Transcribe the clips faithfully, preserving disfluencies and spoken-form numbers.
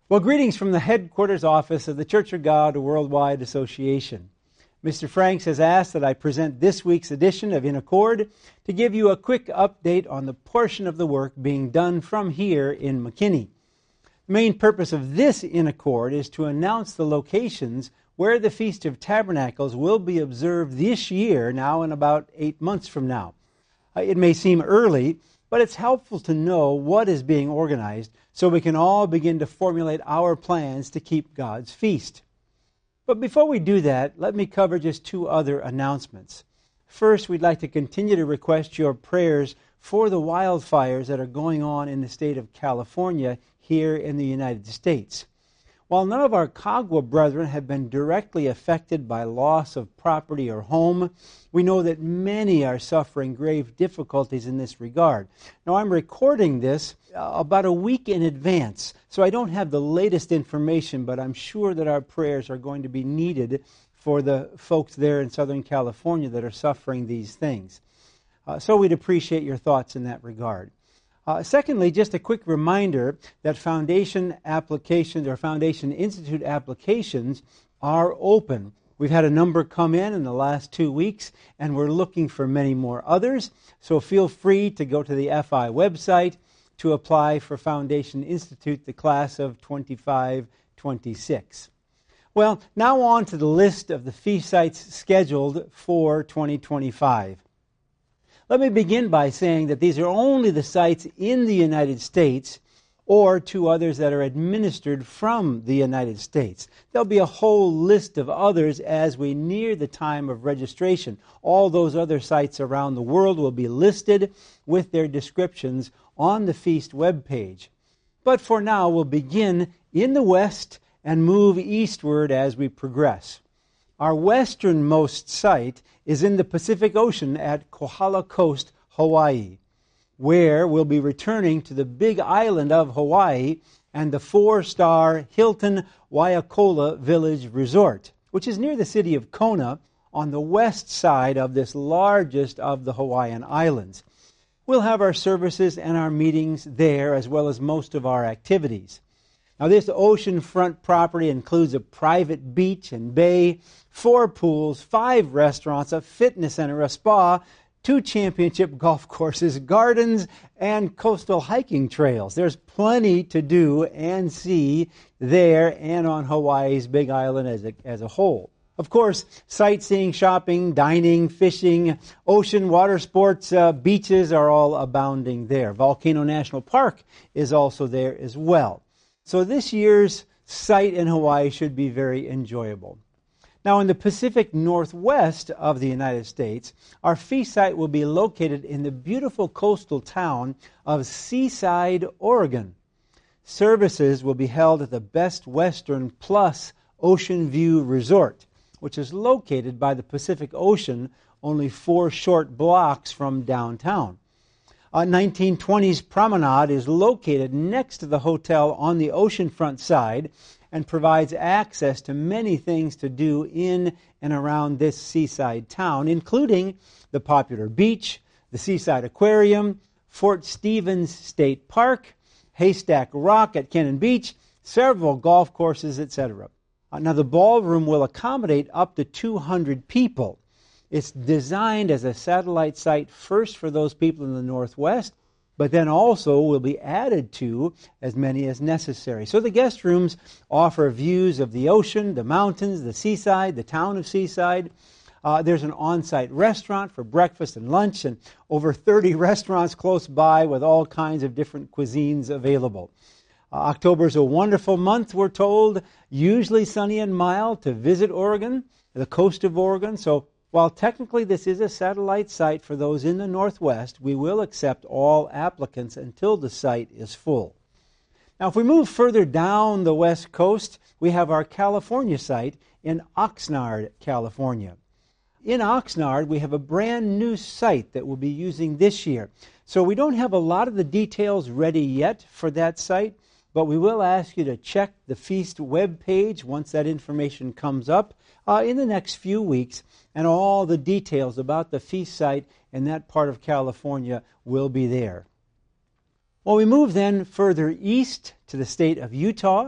Well, greetings from the headquarters office of the Church of God Worldwide Association. Mister Franks has asked that I present this week's edition of In Accord to give you a quick update on the portion of the work being done from here in McKinney. The main purpose of this In Accord is to announce the locations where the Feast of Tabernacles will be observed this year, now in about eight months from now. Uh, it may seem early, but it's helpful to know what is being organized so we can all begin to formulate our plans to keep God's feast. But before we do that, let me cover just two other announcements. First, we'd like to continue to request your prayers for the wildfires that are going on in the state of California here in the United States. While none of our Kagwa brethren have been directly affected by loss of property or home, we know that many are suffering grave difficulties in this regard. Now, I'm recording this uh, about a week in advance, so I don't have the latest information, but I'm sure that our prayers are going to be needed for the folks there in Southern California that are suffering these things. Uh, so we'd appreciate your thoughts in that regard. Uh, secondly, just a quick reminder that Foundation applications or Foundation Institute applications are open. We've had a number come in in the last two weeks, and we're looking for many more others. So feel free to go to the F I website to apply for Foundation Institute, the class of twenty-five twenty-six. Well, now on to the list of the feast sites scheduled for twenty twenty-five. Let me begin by saying that these are only the sites in the United States or two others that are administered from the United States. There'll be a whole list of others as we near the time of registration. All those other sites around the world will be listed with their descriptions on the feast webpage. But for now, we'll begin in the west and move eastward as we progress. Our westernmost site is in the Pacific Ocean at Kohala Coast, Hawaii, where we'll be returning to the big island of Hawaii and the four-star Hilton Waiakola Village Resort, which is near the city of Kona on the west side of this largest of the Hawaiian islands. We'll have our services and our meetings there as well as most of our activities. Now, this oceanfront property includes a private beach and bay, four pools, five restaurants, a fitness center, a spa, two championship golf courses, gardens, and coastal hiking trails. There's plenty to do and see there and on Hawaii's Big Island as a, as a whole. Of course, sightseeing, shopping, dining, fishing, ocean, water sports, uh, beaches are all abounding there. Volcano National Park is also there as well. So this year's site in Hawaii should be very enjoyable. Now, in the Pacific Northwest of the United States, our feast site will be located in the beautiful coastal town of Seaside, Oregon. Services will be held at the Best Western Plus Ocean View Resort, which is located by the Pacific Ocean, only four short blocks from downtown. A nineteen twenties promenade is located next to the hotel on the oceanfront side and provides access to many things to do in and around this seaside town, including the popular beach, the Seaside Aquarium, Fort Stevens State Park, Haystack Rock at Cannon Beach, several golf courses, et cetera. Uh, now, the ballroom will accommodate up to two hundred people. It's designed as a satellite site first for those people in the Northwest, but then also will be added to as many as necessary. So the guest rooms offer views of the ocean, the mountains, the seaside, the town of Seaside. Uh, there's an on-site restaurant for breakfast and lunch, and over thirty restaurants close by with all kinds of different cuisines available. Uh, October is a wonderful month, we're told, usually sunny and mild to visit Oregon, the coast of Oregon. So while technically this is a satellite site for those in the Northwest, we will accept all applicants until the site is full. Now, if we move further down the West Coast, we have our California site in Oxnard, California. In Oxnard, we have a brand new site that we'll be using this year. So we don't have a lot of the details ready yet for that site, but we will ask you to check the Feast webpage once that information comes up uh, in the next few weeks, and all the details about the Feast site in that part of California will be there. Well, we move then further east to the state of Utah,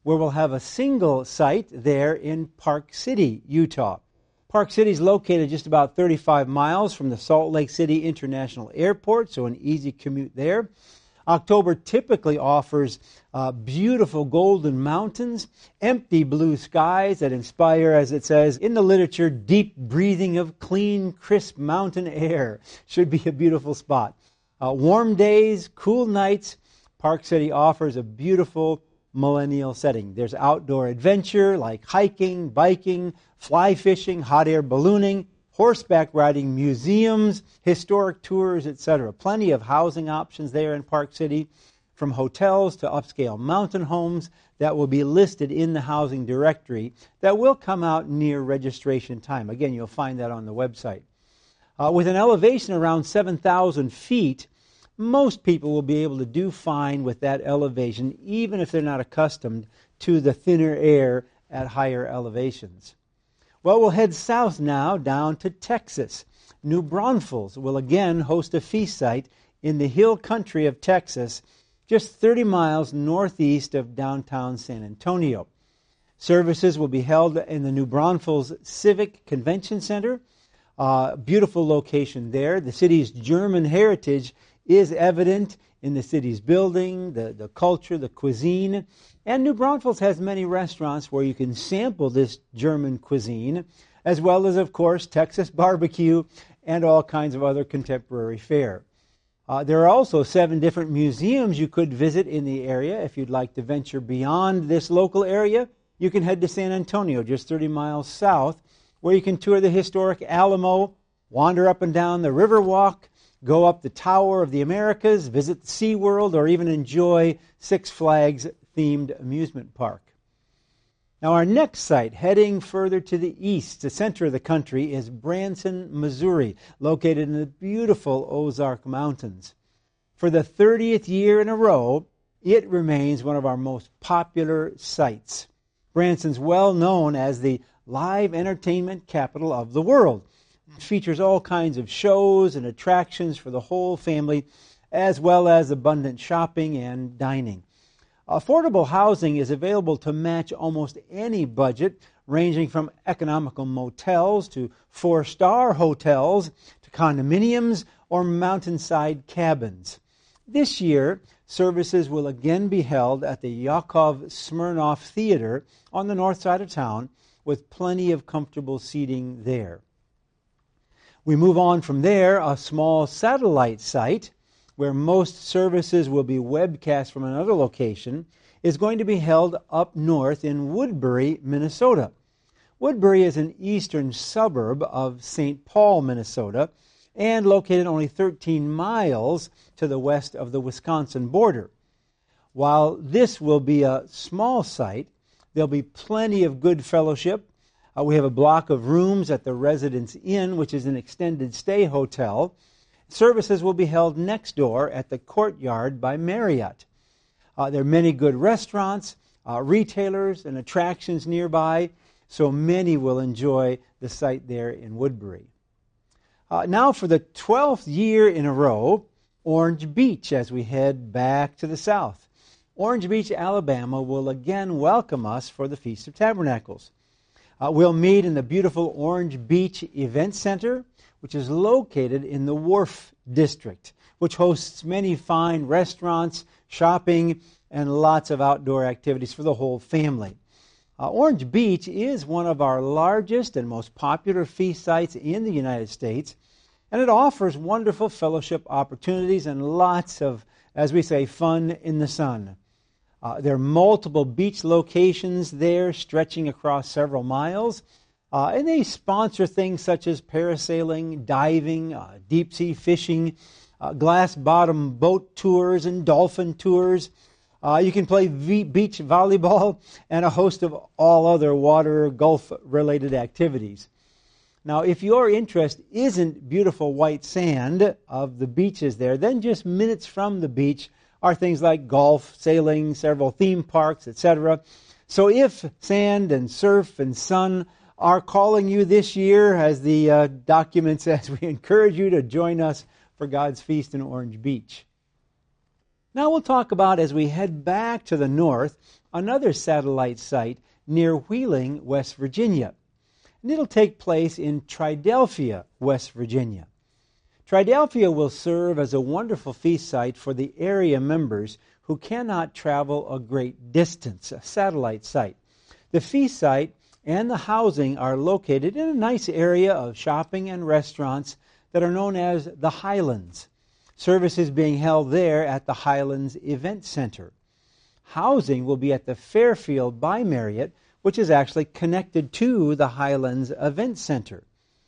where we'll have a single site there in Park City, Utah. Park City is located just about thirty-five miles from the Salt Lake City International Airport, so an easy commute there. October typically offers uh, beautiful golden mountains, empty blue skies that inspire, as it says in the literature, deep breathing of clean, crisp mountain air. Should be a beautiful spot. Uh, warm days, cool nights. Park City offers a beautiful millennial setting. There's outdoor adventure like hiking, biking, fly fishing, hot air ballooning, horseback riding, museums, historic tours, et cetera. Plenty of housing options there in Park City, from hotels to upscale mountain homes that will be listed in the housing directory that will come out near registration time. Again, you'll find that on the website. Uh, with an elevation around seven thousand feet, most people will be able to do fine with that elevation, even if they're not accustomed to the thinner air at higher elevations. Well, we'll head south now down to Texas. New Braunfels will again host a feast site in the hill country of Texas, just thirty miles northeast of downtown San Antonio. Services will be held in the New Braunfels Civic Convention Center. Uh, beautiful location there. The city's German heritage is evident in the city's building, the, the culture, the cuisine. And New Braunfels has many restaurants where you can sample this German cuisine, as well as, of course, Texas barbecue and all kinds of other contemporary fare. Uh, there are also seven different museums you could visit in the area. If you'd like to venture beyond this local area, you can head to San Antonio, just thirty miles south, where you can tour the historic Alamo, wander up and down the Riverwalk, go up the Tower of the Americas, visit the SeaWorld, or even enjoy Six Flags themed amusement park. Now our next site, heading further to the east, the center of the country, is Branson, Missouri, located in the beautiful Ozark Mountains. For the thirtieth year in a row, it remains one of our most popular sites. Branson's well known as the live entertainment capital of the world. It features all kinds of shows and attractions for the whole family, as well as abundant shopping and dining. Affordable housing is available to match almost any budget, ranging from economical motels to four-star hotels to condominiums or mountainside cabins. This year, services will again be held at the Yakov Smirnoff Theater on the north side of town, with plenty of comfortable seating there. We move on from there, a small satellite site where most services will be webcast from another location, is going to be held up north in Woodbury, Minnesota. Woodbury is an eastern suburb of Saint Paul, Minnesota, and located only thirteen miles to the west of the Wisconsin border. While this will be a small site, there'll be plenty of good fellowship. Uh, we have a block of rooms at the Residence Inn, which is an extended stay hotel. Services will be held next door at the Courtyard by Marriott. Uh, there are many good restaurants, uh, retailers, and attractions nearby, so many will enjoy the site there in Woodbury. Uh, now for the twelfth year in a row, Orange Beach, as we head back to the south. Orange Beach, Alabama will again welcome us for the Feast of Tabernacles. Uh, we'll meet in the beautiful Orange Beach Event Center, which is located in the Wharf District, which hosts many fine restaurants, shopping, and lots of outdoor activities for the whole family. Uh, Orange Beach is one of our largest and most popular feast sites in the United States, and it offers wonderful fellowship opportunities and lots of, as we say, fun in the sun. Uh, there are multiple beach locations there stretching across several miles, uh, and they sponsor things such as parasailing, diving, uh, deep-sea fishing, uh, glass-bottom boat tours, and dolphin tours. Uh, you can play v- beach volleyball and a host of all other water, golf-related activities. Now, if your interest isn't beautiful white sand of the beaches there, then just minutes from the beach are things like golf, sailing, several theme parks, et cetera. So if sand and surf and sun are calling you this year, as the uh, document says, we encourage you to join us for God's Feast in Orange Beach. Now we'll talk about, as we head back to the north, another satellite site near Wheeling, West Virginia. And it'll take place in Triadelphia, West Virginia. Triadelphia will serve as a wonderful feast site for the area members who cannot travel a great distance, a satellite site. The feast site and the housing are located in a nice area of shopping and restaurants that are known as the Highlands. Services being held there at the Highlands Event Center. Housing will be at the Fairfield by Marriott, which is actually connected to the Highlands Event Center.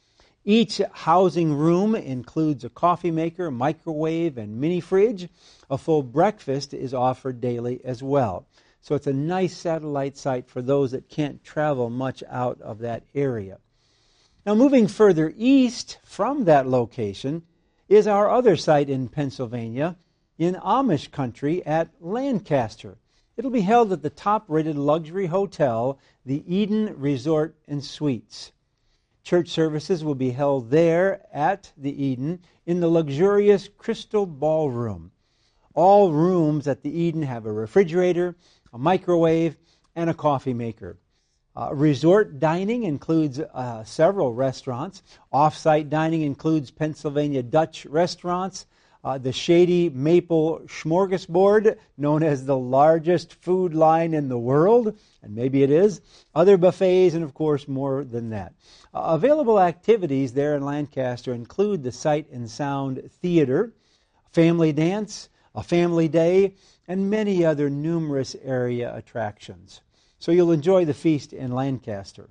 Each housing room includes a coffee maker, microwave, and mini fridge. A full breakfast is offered daily as well. So it's a nice satellite site for those that can't travel much out of that area. Now, moving further east from that location is our other site in Pennsylvania, in Amish country at Lancaster. It'll be held at the top-rated luxury hotel, the Eden Resort and Suites. Church services will be held there at the Eden in the luxurious Crystal Ballroom. All rooms at the Eden have a refrigerator, a microwave, and a coffee maker. Uh, resort dining includes uh, several restaurants. Off-site dining includes Pennsylvania Dutch restaurants, uh, the Shady Maple Smorgasbord, known as the largest food line in the world, and maybe it is, other buffets, and of course more than that. Uh, available activities there in Lancaster include the Sight and Sound Theater, family dance, a family day, and many other numerous area attractions. So you'll enjoy the feast in Lancaster.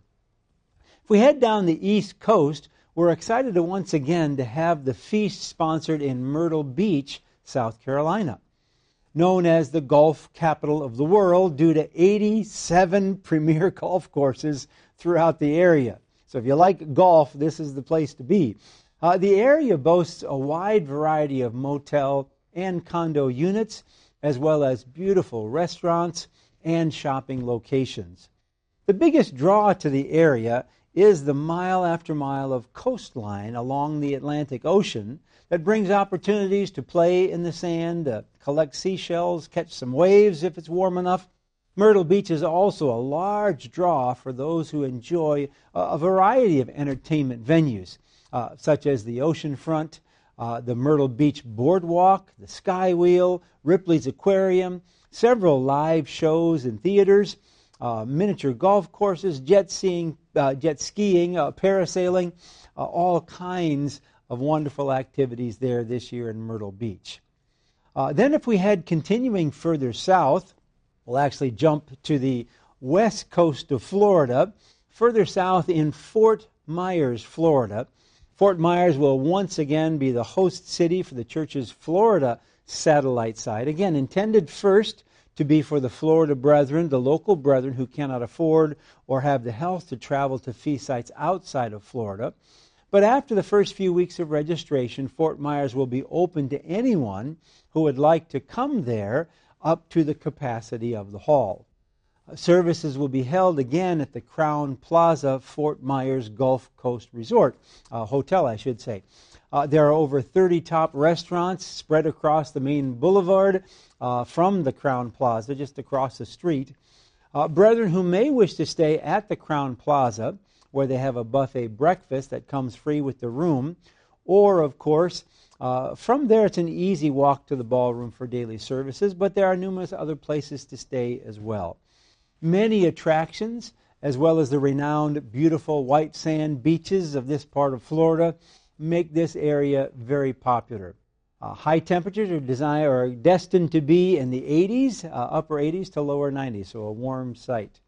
If we head down the East Coast, we're excited to once again to have the feast sponsored in Myrtle Beach, South Carolina. Known as the golf capital of the world due to eighty-seven premier golf courses throughout the area. So if you like golf, this is the place to be. Uh, the area boasts a wide variety of motel and condo units, as well as beautiful restaurants and shopping locations. The biggest draw to the area is the mile after mile of coastline along the Atlantic Ocean that brings opportunities to play in the sand, uh, collect seashells, catch some waves if it's warm enough. Myrtle Beach is also a large draw for those who enjoy a, a variety of entertainment venues, uh, such as the oceanfront, uh, the Myrtle Beach Boardwalk, the Skywheel, Ripley's Aquarium, several live shows and theaters, uh, miniature golf courses, jet skiing, uh, jet skiing, uh, parasailing, uh, all kinds of wonderful activities there this year in Myrtle Beach. Uh, then if we head continuing further south, we'll actually jump to the west coast of Florida, further south in Fort Myers, Florida. Fort Myers will once again be the host city for the church's Florida satellite site. Again, intended first to be for the Florida brethren, the local brethren who cannot afford or have the health to travel to feast sites outside of Florida. But after the first few weeks of registration, Fort Myers will be open to anyone who would like to come there up to the capacity of the hall. Uh, services will be held again at the Crown Plaza Fort Myers Gulf Coast Resort, uh, hotel I should say. Uh, there are over thirty top restaurants spread across the main boulevard uh, from the Crown Plaza, just across the street. Uh, brethren who may wish to stay at the Crown Plaza, where they have a buffet breakfast that comes free with the room, or, of course, uh, from there it's an easy walk to the ballroom for daily services, but there are numerous other places to stay as well. Many attractions, as well as the renowned beautiful white sand beaches of this part of Florida, make this area very popular. Uh, high temperatures are, designed, are destined to be in the eighties, uh, upper eighties to lower nineties, so a warm site.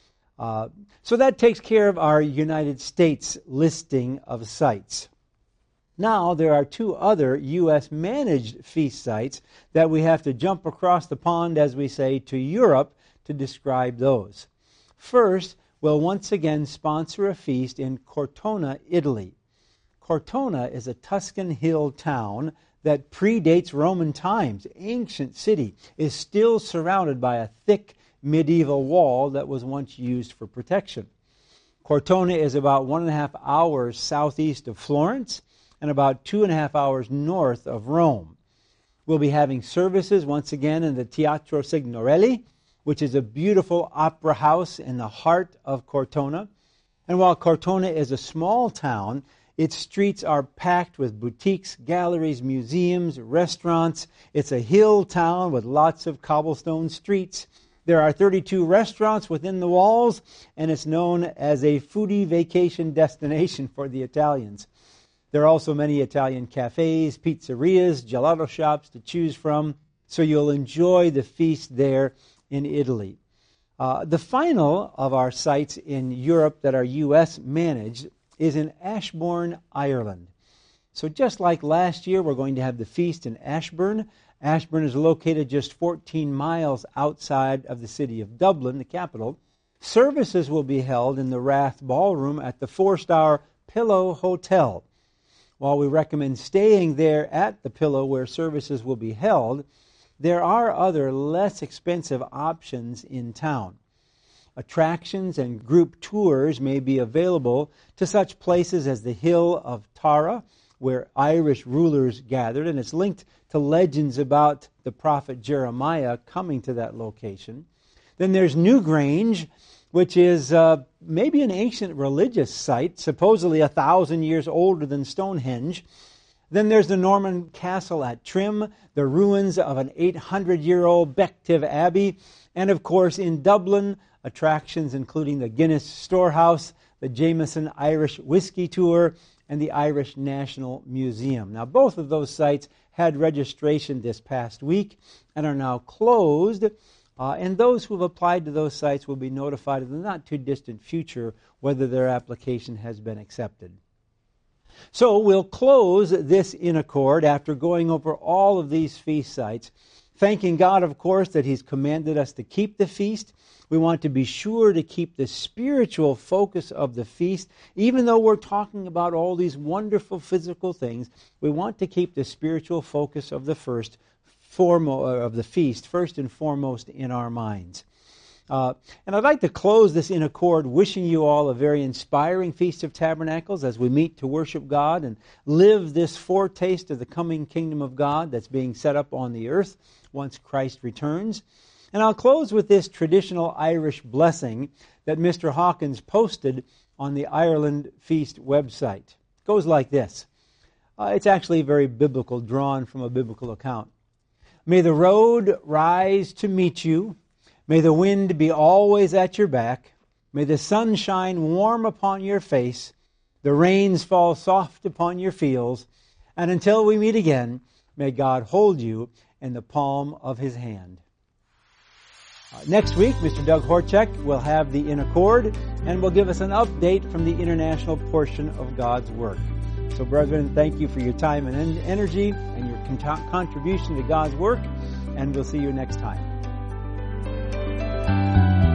Uh, so that takes care of our United States listing of sites. Now there are two other U S managed feast sites that we have to jump across the pond, as we say, to Europe to describe those. First, we'll once again sponsor a feast in Cortona, Italy. Cortona is a Tuscan hill town that predates Roman times. Ancient city is still surrounded by a thick medieval wall that was once used for protection. Cortona is about one and a half hours southeast of Florence and about two and a half hours north of Rome. We'll be having services once again in the Teatro Signorelli, which is a beautiful opera house in the heart of Cortona. And while Cortona is a small town, its streets are packed with boutiques, galleries, museums, restaurants. It's a hill town with lots of cobblestone streets. There are thirty-two restaurants within the walls, and it's known as a foodie vacation destination for the Italians. There are also many Italian cafes, pizzerias, gelato shops to choose from, so you'll enjoy the feast there in Italy. Uh, the final of our sites in Europe that are U S managed is in Ashbourne, Ireland. So just like last year, we're going to have the feast in Ashbourne. Ashbourne is located just fourteen miles outside of the city of Dublin, the capital. Services will be held in the Rath Ballroom at the four-star Pillow Hotel. While we recommend staying there at the Pillow where services will be held, there are other less expensive options in town. Attractions and group tours may be available to such places as the Hill of Tara, where Irish rulers gathered, and it's linked to legends about the prophet Jeremiah coming to that location. Then there's Newgrange, which is uh, maybe an ancient religious site, supposedly a thousand years older than Stonehenge. Then there's the Norman Castle at Trim, the ruins of an eight hundred year old Bective Abbey, and of course in Dublin, attractions including the Guinness Storehouse, the Jameson Irish Whiskey Tour, and the Irish National Museum. Now, both of those sites had registration this past week and are now closed, uh, and those who have applied to those sites will be notified in the not-too-distant future whether their application has been accepted. So we'll close this in accord after going over all of these feast sites, thanking God, of course, that He's commanded us to keep the feast. We want to be sure to keep the spiritual focus of the feast. Even though we're talking about all these wonderful physical things, we want to keep the spiritual focus of the first foremost of the feast first and foremost in our minds. Uh, and I'd like to close this in accord, wishing you all a very inspiring Feast of Tabernacles as we meet to worship God and live this foretaste of the coming kingdom of God that's being set up on the earth once Christ returns. And I'll close with this traditional Irish blessing that Mister Hawkins posted on the Ireland Feast website. It goes like this. Uh, it's actually very biblical, drawn from a biblical account. May the road rise to meet you. May the wind be always at your back. May the sun shine warm upon your face. The rains fall soft upon your fields. And until we meet again, may God hold you in the palm of His hand. Uh, next week, Mister Doug Horchek will have the In Accord and will give us an update from the international portion of God's work. So, brethren, thank you for your time and en- energy and your con- contribution to God's work, and we'll see you next time.